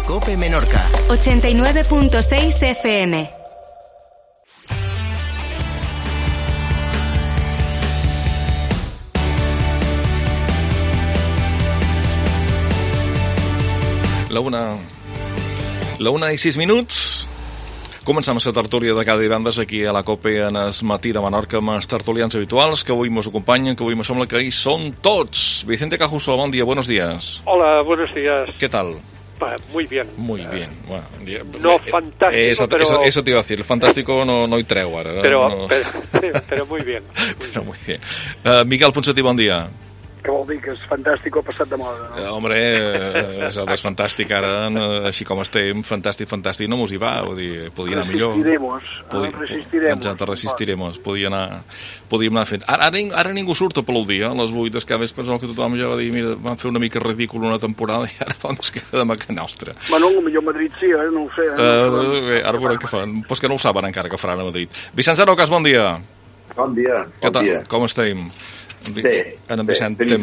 COPE Menorca. 89.6 FM. La una i 6 minuts. Comencem la tertúlia de cada divendres aquí a la COPE en el matí de Menorca amb els tertulians habituals que avui ens acompanyen, que avui me sembla que hi són tots. Vicente Cajuso, bon dia, buenos días. Hola, buenos días. ¿Qué tal? Muy bien. Muy bien. Bueno, no fantástico, pero... Eso te iba a decir, el fantástico no hi treu ara. Pero muy bien. Però muy bien. Miquel Ponsatí, bon dia. Què vol dir, que és fantàstic o passat de moda, no? Home, és fantàstic ara, així com estem, fantàstic, no mos hi va, vull dir, podia anar millor. Resistiremos, podíem anar fent. Ara ningú surt a aplaudir, a les 8 que pensava que tothom ja va dir, mira, van fer una mica ridícul una temporada i ara ens quedem a casa nostra. Bueno, potser Madrid sí, no ho sé. Ara veurem què fan, però que no ho saben encara que faran a Madrid. Vicenç Arocas, bon dia. Bon dia. Què tal? Com estem? Bé, tenim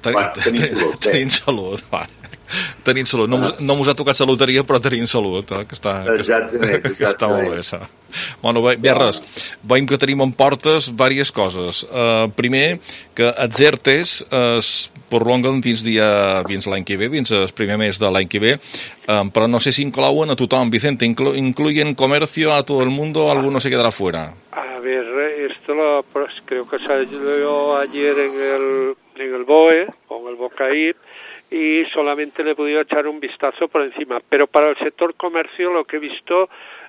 salut. Tenim salut. No mos ha tocat la loteria, però tenim salut, que està molt bé. Bueno, bé, res. Veiem que tenim en portes diverses coses. Primer, que els ERTEs es prolonguen fins l'any que ve, fins el primer mes de l'any que ve, però no sé si inclouen a tothom. Vicente, ¿incluyen comercio a todo el mundo o alguno se quedará fuera? A ver, esto creo que salió ayer en el BOE, o en el BOCAIP, y solamente le he podido echar un vistazo por encima. Pero para el sector comercio lo que he visto,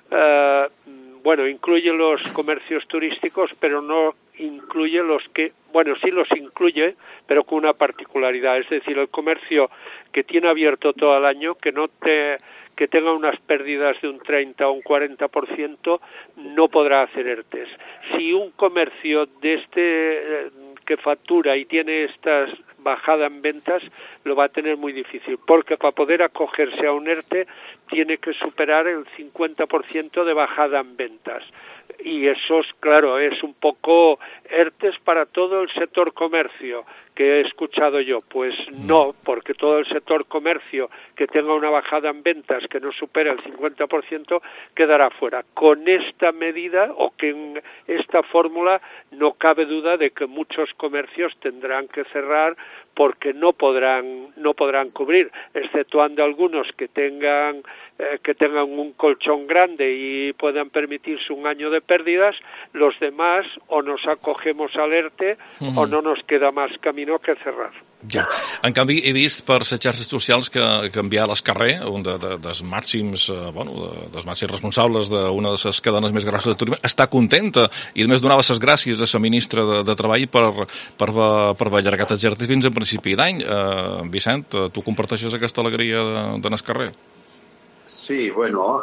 incluye los comercios turísticos, pero no incluye sí los incluye, pero con una particularidad. Es decir, el comercio que tiene abierto todo el año, que tenga unas pérdidas de un 30 o un 40%, no podrá hacer ERTES. Si un comercio de que factura y tiene esta bajada en ventas, lo va a tener muy difícil, porque para poder acogerse a un ERTE tiene que superar el 50% de bajada en ventas. Y eso, claro, es un poco ERTES para todo el sector comercio que he escuchado yo. Pues no, porque todo el sector comercio que tenga una bajada en ventas que no supera el 50% quedará fuera. Con esta medida o con esta fórmula no cabe duda de que muchos comercios tendrán que cerrar porque no podrán cubrir, exceptuando algunos que tengan un colchón grande y puedan permitirse un año de pérdidas. Los demás o nos acogemos al ERTE o no nos queda más camino que cerrar. Ja. En canvi, he vist per les xarxes socials que enviar a l'escarrer un dels màxims responsables d'una de les cadenes més grosses de turisme està contenta i a més donava les gràcies a la ministra de Treball per haver allargat els ERTE fins a principi d'any. Vicent, tu comparteixes aquesta alegria de l'escarrer? Sí, bueno,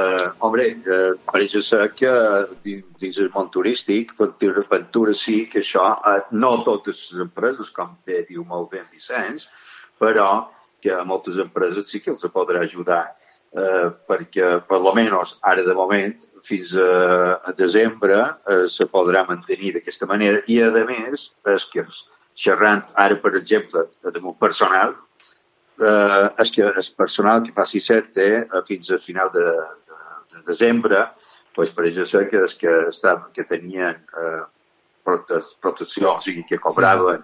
pareix ser que dins el món turístic, Ventura sí que això, no totes les empreses, com bé diu molt bé Vicenç, però que a moltes empreses sí que els podrà ajudar, perquè per almenys ara de moment fins a desembre se podrà mantenir d'aquesta manera i a més és que xerrant ara per exemple amb un personal és que el personal que faci ERTE fins al final de desembre, doncs pareix ser que tenien protecció, o sigui, que cobraven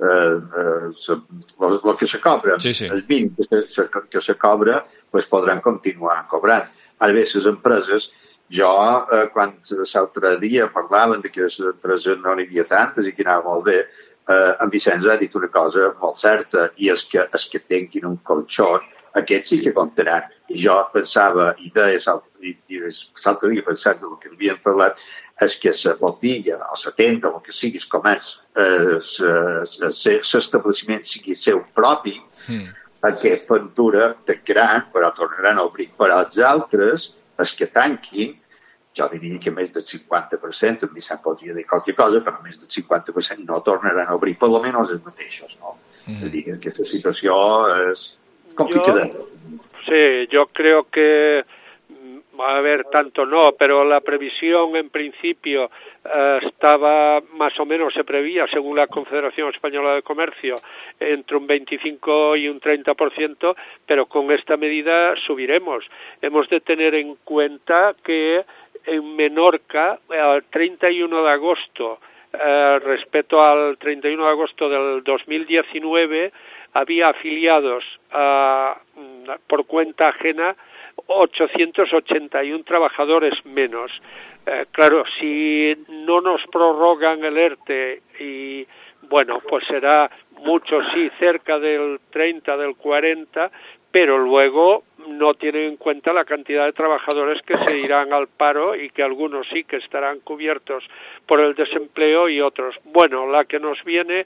el que se cobra, el mínim que se cobra, doncs podran continuar cobrant. Ara bé, les empreses, quan l'altre dia parlaven que les empreses no n'hi havia tantes i que anava molt bé, en Vicenç ha dit una cosa molt certa, i és que tinguin un colxó, aquests sí que comptaran. I jo pensava, i l'altre dia pensant del que havien parlat, és que la botiga, o la tenda, el que sigui, el comerç, l'establiment sigui seu propi, aquest Ventura tancaran, però tornaran a obrir. Però els altres, els que tanquin, jo diria que més del 50%, en Vicent podria dir qualque cosa, però més del 50% no tornaran a obrir, per almenys els mateixos, no? És a dir, que aquesta situació és complicada. Sí, yo creo que a ver, tanto no, pero la previsión en principio estaba más o menos, se prevía, según la Confederación Española de Comercio, entre un 25 y un 30%, pero con esta medida subiremos. Hemos de tener en cuenta que en Menorca, al 31 de agosto, respecto al 31 de agosto del 2019, había afiliados por cuenta ajena 881 trabajadores menos. Claro, si no nos prorrogan el ERTE y, bueno, pues será mucho, sí, cerca del 30, del 40, pero luego no tienen en cuenta la cantidad de trabajadores que se irán al paro y que algunos sí que estarán cubiertos por el desempleo y otros. Bueno, la que nos viene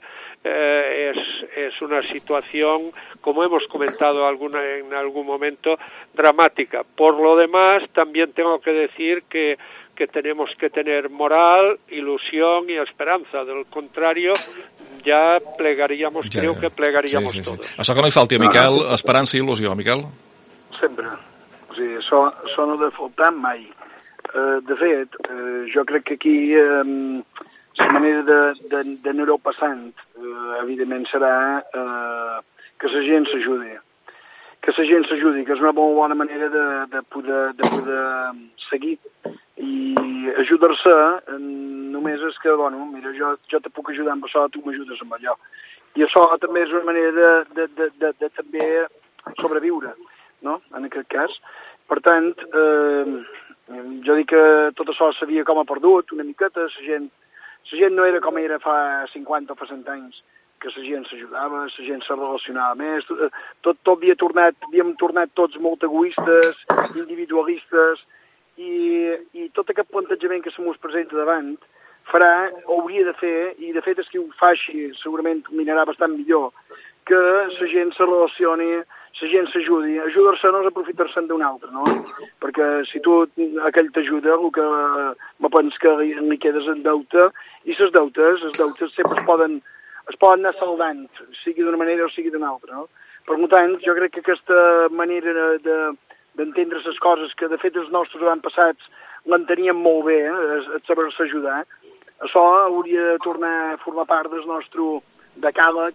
es una situación, como hemos comentado en algún momento, dramática. Por lo demás, también tengo que decir que tenemos que tener moral, ilusión y esperanza. Del contrario, ja plegaríamos, creo que plegaríamos tots. Això que no hi falti, Miquel, esperança i il·lusió, Miquel? Sempre. O sigui, això no ha de faltar mai. De fet, jo crec que aquí la manera d'anar-ho passant, evidentment, serà que la gent s'ajudi. Que la gent s'ajudi, que és una molt bona manera de poder seguir. I ajudar-se només és que, bueno, mira, jo te puc ajudar amb això, tu m'ajudes amb allò. I això també és una manera de també sobreviure, no?, en aquest cas. Per tant, jo dic que tot això s'havia com a perdut una miqueta, la gent no era com era fa 50 o fa 100 anys, que la gent s'ajudava, la gent se relacionava més, tot havíem tornat tots molt egoistes, individualistes, i tot aquest plantejament que se mos presenta davant hauria de fer, i de fet és que ho fa així, segurament minarà bastant millor, que la gent se relacioni, la gent s'ajudi. Ajudar-se no és aprofitar-se'n d'un altre, no? Perquè si tu aquell t'ajuda, el que me penso que li quedes en deute, i els deutes sempre es poden anar saldant, sigui d'una manera o sigui d'una altra, no? Per tant, jo crec que aquesta manera d'entendre les coses que de fet els nostres avantpassats l'entenien molt bé, el saber-se ajudar, això hauria de tornar a formar part del nostre decàleg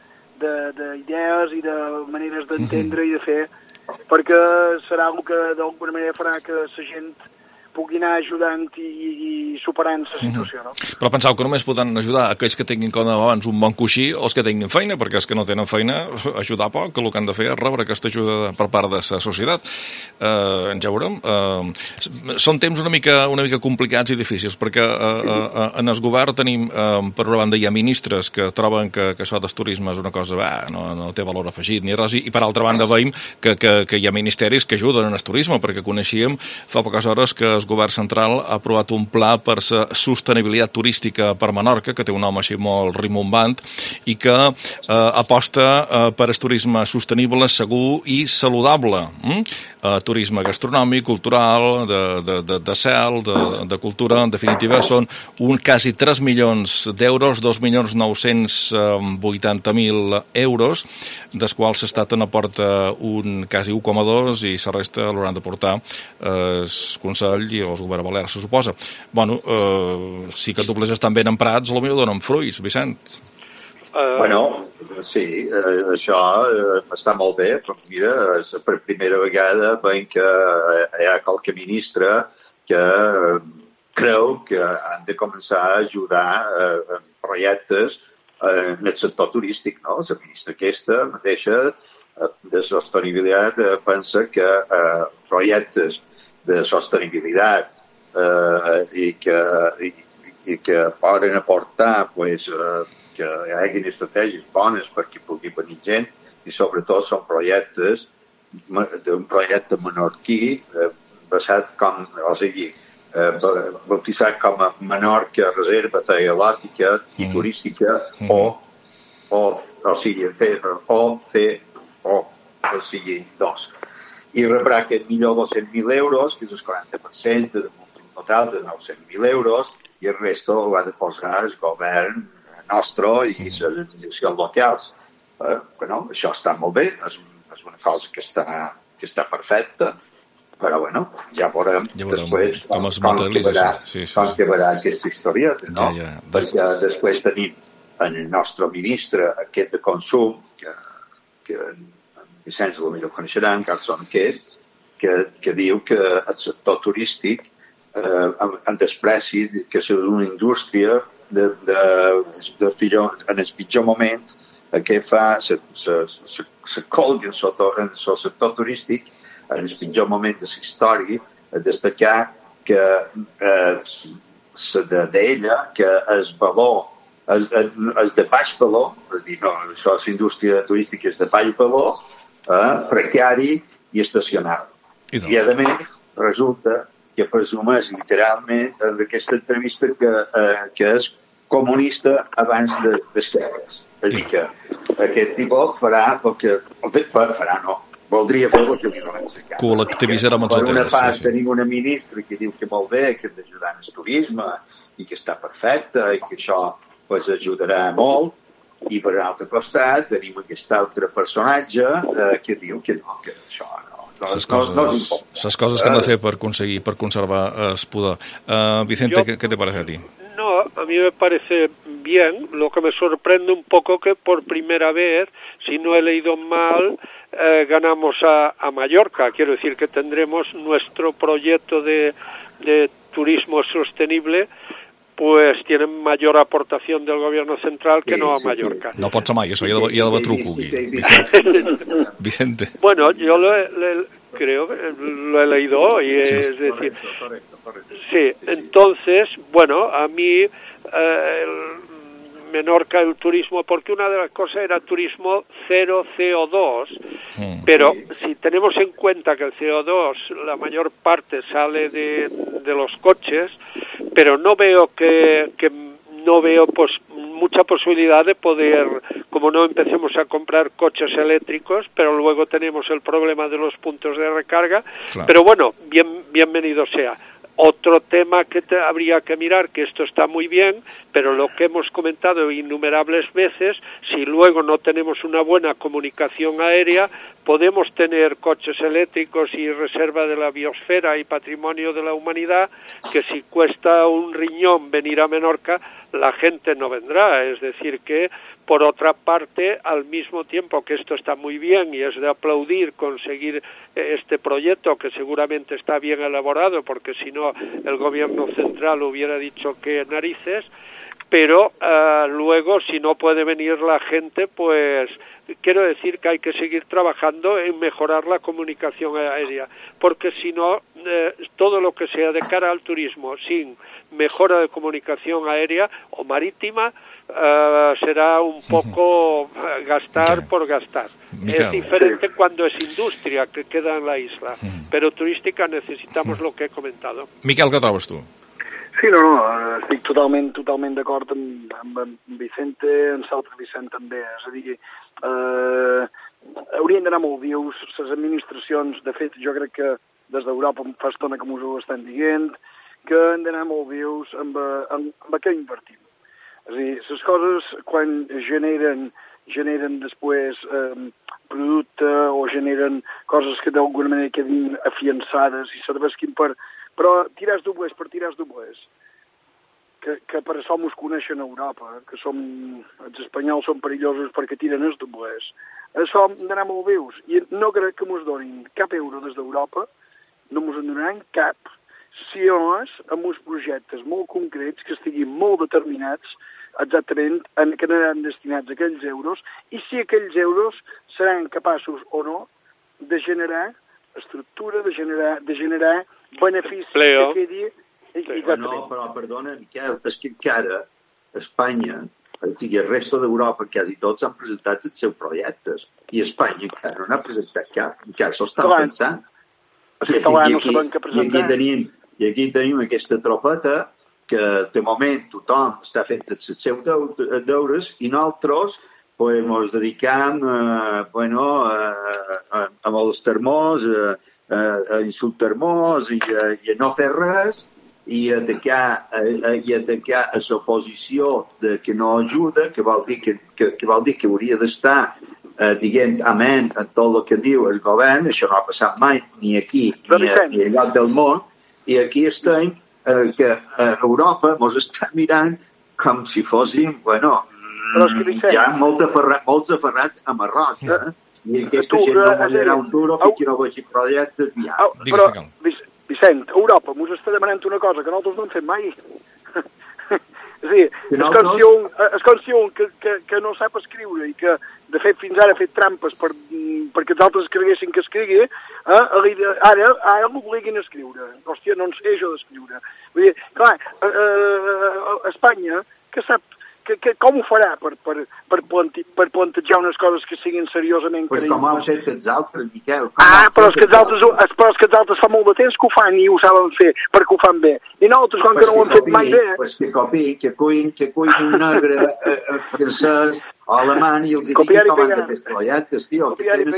d'idees i de maneres d'entendre i de fer, perquè serà el que d'alguna manera farà que la gent pugui anar ajudant i superant la situació, no? Però penseu que només poden ajudar aquells que tinguin, com abans, un bon coixí o els que tinguin feina, perquè els que no tenen feina, ajudar poc, que el que han de fer és rebre aquesta ajuda per part de la societat. Ja veurem. Són temps una mica complicats i difícils, perquè en el govern tenim, per una banda, hi ha ministres que troben que això del turisme és una cosa, no té valor afegit ni res, i per altra banda veiem que hi ha ministeris que ajuden en el turisme, perquè coneixíem fa poques hores que el govern central ha aprovat un pla per la sostenibilitat turística per Menorca, que té un nom així molt rimbombant, i que aposta per el turisme sostenible, segur i saludable. Turisme gastronòmic, cultural, de cel, de cultura, en definitiva, són quasi 3 milions d'euros, 2.980.000 euros, dels quals l'Estat n'aporta quasi 1,2 i la resta l'hauran de portar el Consell i els governs balears, se suposa. Bueno, si que dobles estan ben emprats, potser donen fruits, Vicent. Bueno, sí, això està molt bé, però mira, per primera vegada veiem que hi ha qualque ministre que creu que han de començar a ajudar projectes en el sector turístic, no? La ministra aquesta mateixa de sostenibilitat pensa que projectes de sostenibilitat i que poden aportar pues, que hi hagi estratègies bones perquè pugui venir gent i sobretot són projectes d'un projecte menorquí basat com, o sigui, bautitzat com a Menorca Reserva Teològica i Turística o sigui, dos. I rebrà aquest 1.200.000 euros, que és el 40% d'un total de 900.000 euros, i el resto ho ha de posar el govern nostre i les institucions locals. Bueno, això està molt bé, és una cosa que està perfecta, Però, bueno, ja veurem després com es materialitza. Com quedarà aquesta història, no? Ja. Perquè després tenim el nostre ministre, aquest de consum, que en Vicenç potser coneixeran, Carlson, que diu que el sector turístic en despreci, que és una indústria en el pitjor moment que fa se colgui en el sector turístic en el pitjor moment de la història, destacar que d'ella que el valor és de baix valor, és a dir, no, això és indústria turística és de baix valor, precari i estacional. I a més resulta que presumeix literalment en aquesta entrevista que és comunista abans d'esquerres. És a dir, que aquest tipus farà el que... Farà, no. Voldria fer el que li donen la cara. Col·lectivitzarà amb els hotels. Per una part tenim una ministra que diu que molt bé, que hem d'ajudar en el turisme i que està perfecta i que això pues, ajudarà molt. I per l'altre costat tenim aquest altre personatge que diu que no, que això no. Les coses que han de fer per aconseguir, per conservar el poder. Vicente, ¿qué te parece a ti? No, a mí me parece bien. Lo que me sorprende un poco que por primera vez, si no he leído mal, ganamos a Mallorca. Quiero decir que tendremos nuestro proyecto de turismo sostenible, pues tienen mayor aportación del gobierno central que no a Mallorca. No pot ser mai, això ja de va truco aquí. Vicente. Bueno, yo creo que lo he leído hoy, es decir... Correcto. Sí, entonces, bueno, a mí Menorca el turismo, porque una de las cosas era turismo cero CO2, pero si tenemos en cuenta que el CO2 la mayor parte sale de los coches, pero no veo pues mucha posibilidad de poder, como no empecemos a comprar coches eléctricos, pero luego tenemos el problema de los puntos de recarga, claro. Pero bueno, bienvenido sea. Otro tema que habría que mirar, que esto está muy bien, pero lo que hemos comentado innumerables veces, si luego no tenemos una buena comunicación aérea, podemos tener coches eléctricos y reserva de la biosfera y patrimonio de la humanidad, que si cuesta un riñón venir a Menorca, la gente no vendrá. Es decir que, por otra parte, al mismo tiempo que esto está muy bien y es de aplaudir conseguir este proyecto, que seguramente está bien elaborado, porque si no el gobierno central hubiera dicho que narices, pero luego si no puede venir la gente, pues quiero decir que hay que seguir trabajando en mejorar la comunicación aérea, porque si no, todo lo que sea de cara al turismo sin mejora de comunicación aérea o marítima será un poco gastar por gastar. Miquel. Es diferente cuando es industria que queda en la isla, pero turística necesitamos lo que he comentado. Miquel, què trobes tu? Sí, no, estic totalment d'acord amb en Vicente, en l'altre Vicent també. És a dir, haurien d'anar molt vius les administracions. De fet, jo crec que des d'Europa fa estona que us ho estan dient, que han d'anar molt vius amb què invertim. És a dir, les coses quan generen després producte o generen coses que d'alguna manera quedin afiançades i serveixin per... Però tiràs doblers per tiràs doblers, que per això mos coneixen a Europa, que els espanyols són perillosos perquè tiren els doblers. Això hem d'anar molt vius. I no crec que mos donin cap euro des d'Europa, no mos en donaran cap, si no és amb uns projectes molt concrets que estiguin molt determinats exactament en què anaran destinats aquells euros i si aquells euros seran capaços o no de generar estructura, de generar beneficis que quedi... No, però perdona, Miquel, és que encara Espanya, el resto d'Europa, quasi tots han presentat els seus projectes i Espanya encara no n'ha presentat cap, encara s'ho estan pensant. I aquí tenim aquesta tropeta que de moment tothom està fent els seus deures i nosaltres pues ens dedicam amb els termors, a insultar-nos i a no fer res i atacar a l'oposició que no ajuda, que vol dir que hauria d'estar dient amén a tot el que diu el govern, això no ha passat mai ni aquí ni a lloc del món, i aquí estem que Europa ens està mirant com si fóssim, ja molts aferrats a Marroc, i aquesta gent no guanyarà un duro perquè no vegi projectes viables. Però, Vicent, Europa ens està demanant una cosa que nosaltres no hem fet mai. És a dir, és conscient que no sap escriure i que, de fet, fins ara ha fet trampes perquè els altres creguessin que escrigui, ara l'obliguin a escriure. Hòstia, no en sé jo d'escriure. Vull dir, clar, Espanya, que sap com ho farà per plantejar unes coses que siguin seriosament creïbles? Com ho han fet els altres, Miquel. Però és que els altres fa molt de temps que ho fan i ho saben fer, perquè ho fan bé. I nosaltres, com que no ho hem fet mai bé... Pues que copiïn, que cuin un negre francès o alemany i els dic com han de fer projectes, tio, que tenen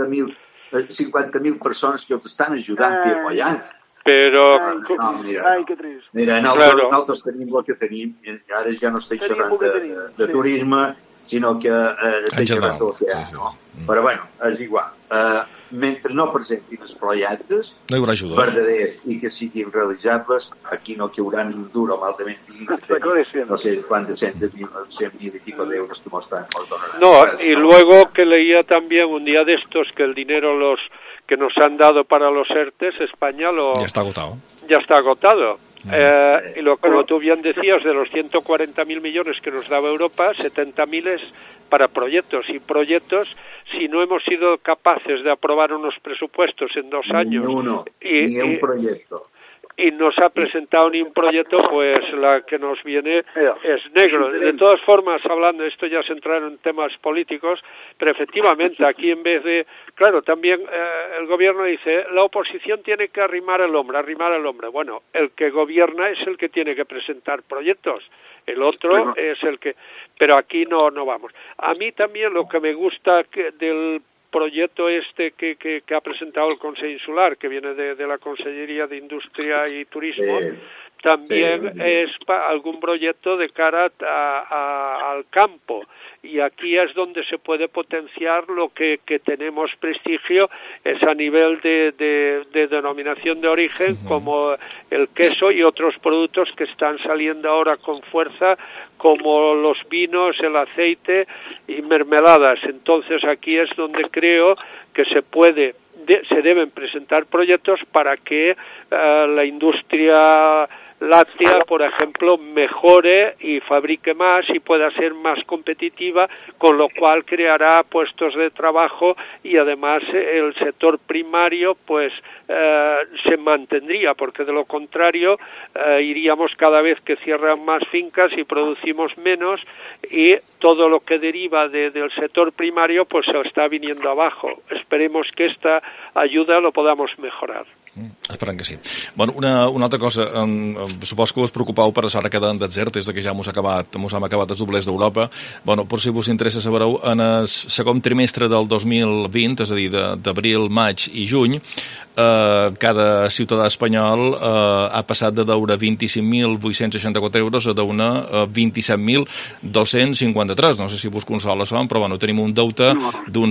50.000 persones que els estan ajudant treballant. Però... Ai, que trist. Mira, nosaltres tenim el que tenim, ara ja no estic xerrant de turisme, sinó que estic xerrant del que hi ha, no? Però, bueno, és igual. Mentre no presentin els projectes verdaders i que siguin realitzables, aquí no caurà ni un duro, malament digui, no sé quant de 100.000 y pico de euros que nos donaran. No, y luego que leía también un día de estos que el dinero que nos han dado para los ERTES, España ya está agotado. Ya está agotado. Y como tú bien decías, de los 140.000 millones que nos daba Europa, 70.000 es para proyectos. Y proyectos, si no hemos sido capaces de aprobar unos presupuestos en 2 años... Ni un proyecto. Y nos ha presentado ni un proyecto, pues la que nos viene es negro. De todas formas, hablando, esto ya se entraron en temas políticos, pero efectivamente aquí en vez de... Claro, también el gobierno dice, la oposición tiene que arrimar el hombro. Bueno, el que gobierna es el que tiene que presentar proyectos. El otro es el que... Pero aquí no vamos. A mí también lo que me gusta del proyecto que ha presentado el Consejo Insular, que viene de la Consellería de Industria y Turismo, también es algún proyecto de cara al campo. Y aquí es donde se puede potenciar lo que tenemos prestigio, es a nivel de denominación de origen, como el queso y otros productos que están saliendo ahora con fuerza, como los vinos, el aceite y mermeladas. Entonces aquí es donde creo que se deben presentar proyectos para que la industria láctea, por ejemplo, mejore y fabrique más y pueda ser más competitiva, con lo cual creará puestos de trabajo y además el sector primario pues se mantendría, porque de lo contrario iríamos cada vez que cierran más fincas y producimos menos, y todo lo que deriva del sector primario pues se está viniendo abajo. Esperemos que esta ayuda lo podamos mejorar. Esperem que sí. Bueno, una altra cosa, supos que us preocupeu per la queda en desert, des que ja hem acabat els doblers d'Europa. Bueno, per si us interessa sabereu, en el segon trimestre del 2020, és a dir, d'abril, maig i juny, cada ciutadà espanyol ha passat de deure 25.864 euros a deure 27.253. No sé si vos consola això, però bueno, tenim un deute d'un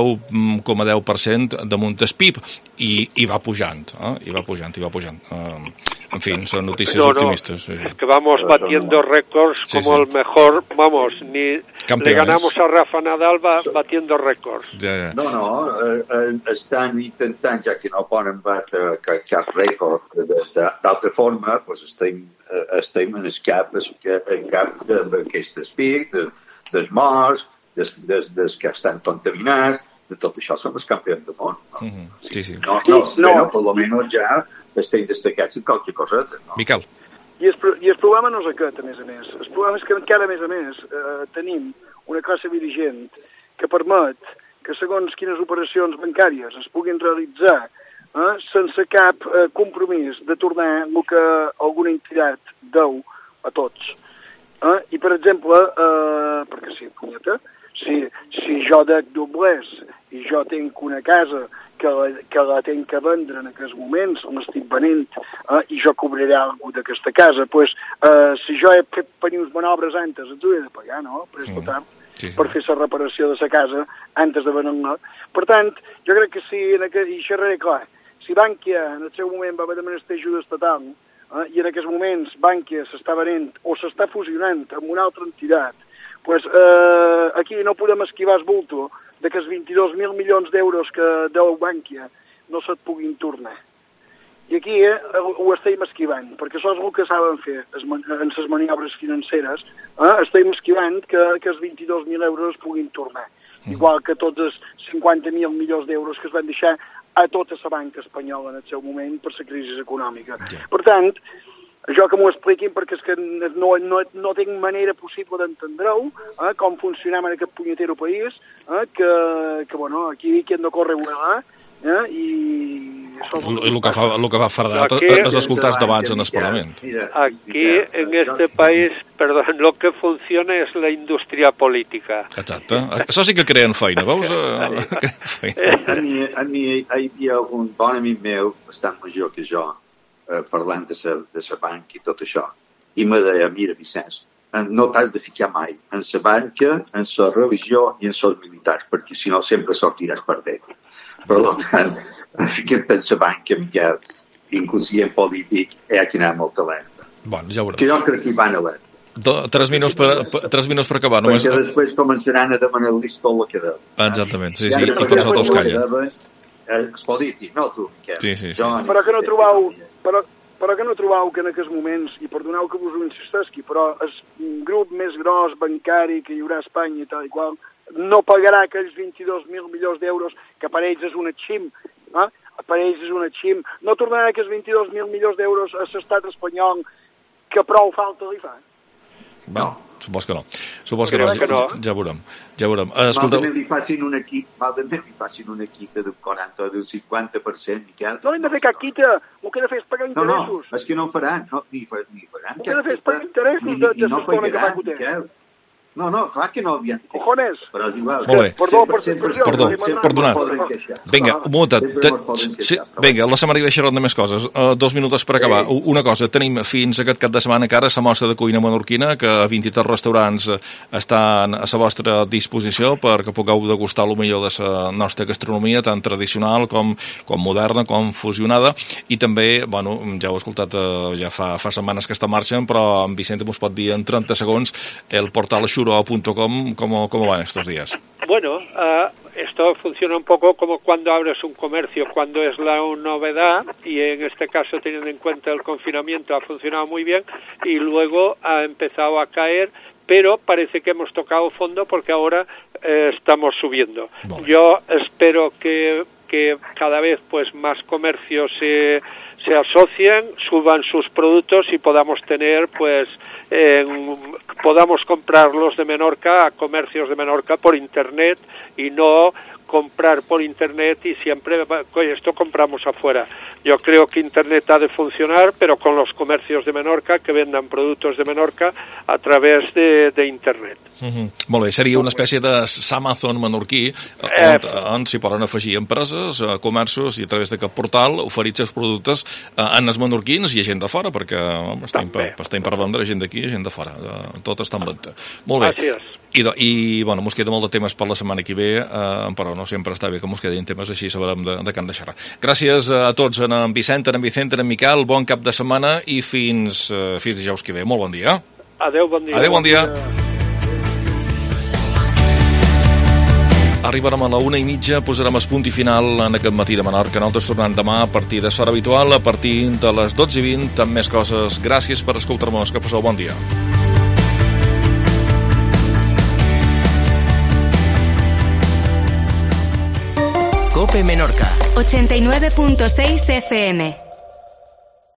110,10% damunt el PIB i va pujant. Y va pujant. En fin, son noticias optimistas. Sí. Es que vamos batiendo récords como el mejor, ni campeones. Le ganamos a Rafa Nadal batiendo récords. Ja. No, estan intentant, ja que no poden batre cap rècord d'altra forma, pues estem en el cap d'aquestes pics, dels morts, dels que estan contaminats, de tot això som els campions del món. No? Sí. No, però per lo menos ja estem destacats en qualque coseta. No? Miquel. I el problema no és aquest, a més. El problema és que encara, a més, tenim una classe dirigent que permet que segons quines operacions bancàries es puguin realitzar sense cap compromís de tornar el que alguna entitat deu a tots. I, per exemple, perquè sí, punyeta, si jo dec doblers i jo tinc una casa que la tinc que vendre en aquests moments, l'estic venent i jo cobraré alguna cosa d'aquesta casa, pues, si jo he fet per uns manobres antes, els ho he de pagar, no? Per tant, per fer la reparació de la casa antes de venir-la. Per tant, jo crec que sí, i això és clar, si Bankia en el seu moment va haver de menester ajuda estatal, i en aquests moments Bankia s'està venent o s'està fusionant amb una altra entitat, pues, aquí no podem esquivar el bulto de que els 22.000 milions d'euros que deu Bankia no se't puguin tornar. I aquí ho estem esquivant, perquè això és el que saben fer en les maniobres financeres. Estem esquivant que els 22.000 euros es puguin tornar, igual que tots els 50.000 milions d'euros que es van deixar a tota la banca espanyola en el seu moment per la crisi econòmica. Per tant, això que m'ho expliquin, perquè és que no tinc manera possible d'entendre-ho, com funcionem en aquest punyetero país, que bueno, aquí qui hem de córrer i el que fa fardar és escoltar els debats en el Parlament. Aquí, en este país, perdón, lo que funciona és la indústria política. Exacte. Això sí que creen feina, veus? A mi hi havia un bon amic meu, bastant major que jo, parlant de la banca i tot això, i me deia, mira, Vicenç, no t'has de ficar mai en la banca, en la religió i en els militars, perquè si no sempre sortiràs perdent. Per tant, fiquem en la banca, Miquel, inclusive en polític, que anem molt alerta. Bon, ja veurem. Que jo crec que hi van alerta. 3 minuts per acabar. Perquè després començaran a demanar-los tot el que deu. Exactament, sí, i per sota els calla. Els polítics, no tu, Miquel. Sí. Però que no trobeu que en aquests moments, i perdoneu que vos ho insistesqui, però el grup més gros bancari que hi haurà a Espanya i tal i qual, no pagarà aquells 22.000 milions d'euros que per ells és una xim, per ells és una xim. No tornarà aquests 22.000 milions d'euros a l'estat espanyol que prou falta li fa. No. Supos que no. Ja veurem. Malament li facin un equip de 40 o del 50%, Miquel. No hem de fer cap quita, el que he de fer és pagar interessos. No, és que no ho faran, ni faran. El que he de fer és pagar interessos de l'estona que fa Miquel. No, clar que no havien de fer. Cojones. Però és igual. Molt bé. Perdó, perdonat. Vinga, un momentet. Vinga, la setmana que deixarem de més coses. 2 minuts per acabar. Una cosa, tenim fins aquest cap de setmana encara la mostra de cuina menorquina, que 23 restaurants estan a la vostra disposició perquè pugueu degustar el millor de la nostra gastronomia, tant tradicional com moderna, com fusionada, i també, bueno, ja heu escoltat, ja fa setmanes que està en marxa, però en Vicente us pot dir en 30 segons el portal shuro.com, ¿cómo van estos días? Bueno, esto funciona un poco como cuando abres un comercio, cuando es la novedad, y en este caso, teniendo en cuenta el confinamiento, ha funcionado muy bien, y luego ha empezado a caer, pero parece que hemos tocado fondo porque ahora estamos subiendo. Vale. Yo espero que cada vez pues más comercios se asocien, suban sus productos y podamos tener pues podamos comprarlos de Menorca a comercios de Menorca por internet y no comprar por internet y siempre esto compramos afuera. Yo creo que internet ha de funcionar, pero con los comercios de Menorca que vendan productos de Menorca a través de internet. Molt bé, seria una espècie de Amazon menorquí on s'hi poden afegir empreses, comerços, i a través d'aquest portal oferir els productes en els menorquins i a gent de fora, perquè estem per vendre gent d'aquí i gent de fora. Tot està en venda. Molt bé. I bueno, mos queda molt de temes per la setmana que ve, però no sempre està bé que mos quedin temes així, sabrem de què han de xerrar. Gràcies a tots, en Vicent, en Miquel, bon cap de setmana i fins dijous que ve. Molt bon dia. Adéu, bon dia. Adéu, bon dia. Arribarem a la 1:30, posarem el punt i final en aquest matí de Menorca. Nosaltres tornem demà a partir de l'hora habitual, a partir de les 12:20, amb més coses. Gràcies per escoltar-nos, que passeu bon dia. COPE Menorca 89.6 FM.